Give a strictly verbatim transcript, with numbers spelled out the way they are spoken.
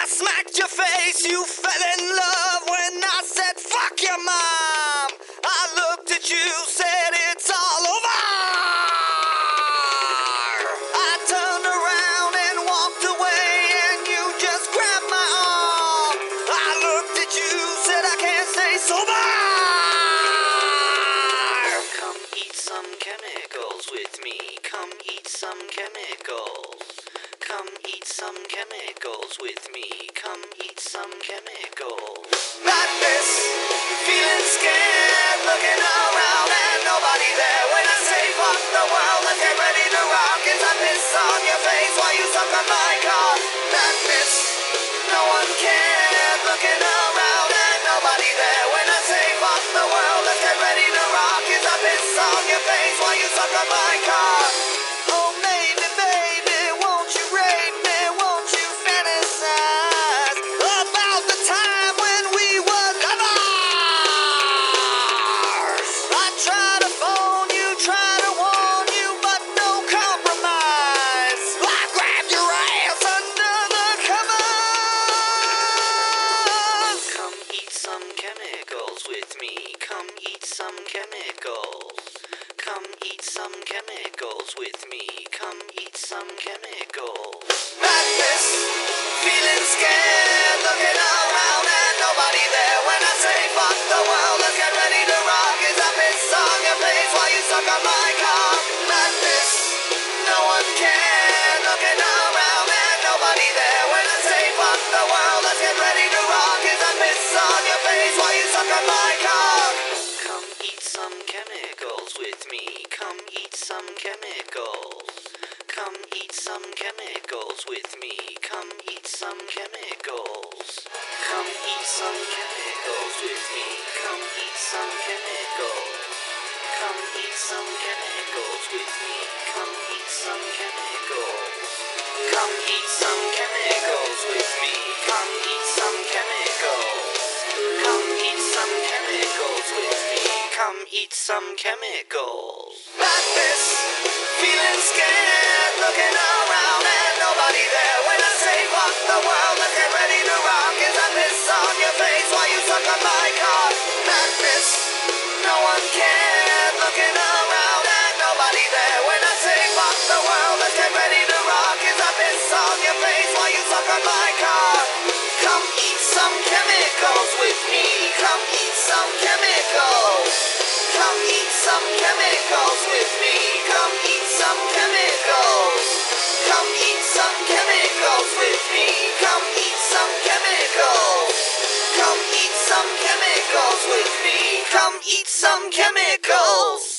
I smacked your face, you fell in love when I said fuck your mom. I looked at you, said it's all over. I turned around and walked away and you just grabbed my arm. I looked at you, said I can't stay sober. Come eat some chemicals with me. Come eat some chemicals. Come eat some chemicals with me. Come eat some chemicals. Madness, feeling scared, looking around and nobody there. When I say fuck the world, let's get ready to rock. As I piss on your face while you suck on my cock. Madness, no one cared, looking around and nobody there. When I say fuck the world, let's get ready to rock. As I piss on your face while you suck on my cock. Oh maybe, baby, won't you rape me? Won't you fantasize about the time when we were lovers? I try to phone you, try to warn you, but no compromise. I grabbed your ass under the covers. Come eat some chemicals with me. Come eat some chemicals. Come eat some chemicals with me. Come eat some chemicals. Madness, feeling scared, looking around and nobody there. When I say fuck the world, let's get ready to rock. As I piss on your face while you suck on my cock. Madness, no one cared, looking around and nobody there. When I say fuck the world, let's get ready to rock. As I piss on your face while you suck on my cock. Come eat some chemicals with me. Come eat some chemicals. Come eat some chemicals with me. Come eat some chemicals. Come eat some chemicals with me. Come eat some chemicals. Come eat some chemicals with me. Come eat some chemicals. Come eat some chemicals with me. Come eat some chemicals. Come eat some chemicals with me. Come eat some chemicals. Madness, feeling scared, looking around and nobody there. When I say fuck the world, let's get ready to rock. As I piss on your face while you suck on my cock. Madness, no one cared, looking around and nobody there. When I say fuck the world, let's get ready to rock. As I piss on your face while you suck on my cock. Come eat some chemicals with me. Come eat some chemicals. Come eat some chemicals with me. Come eat some chemicals. Come eat some chemicals with me. Come eat some chemicals. Come eat some chemicals with me. Come eat some chemicals.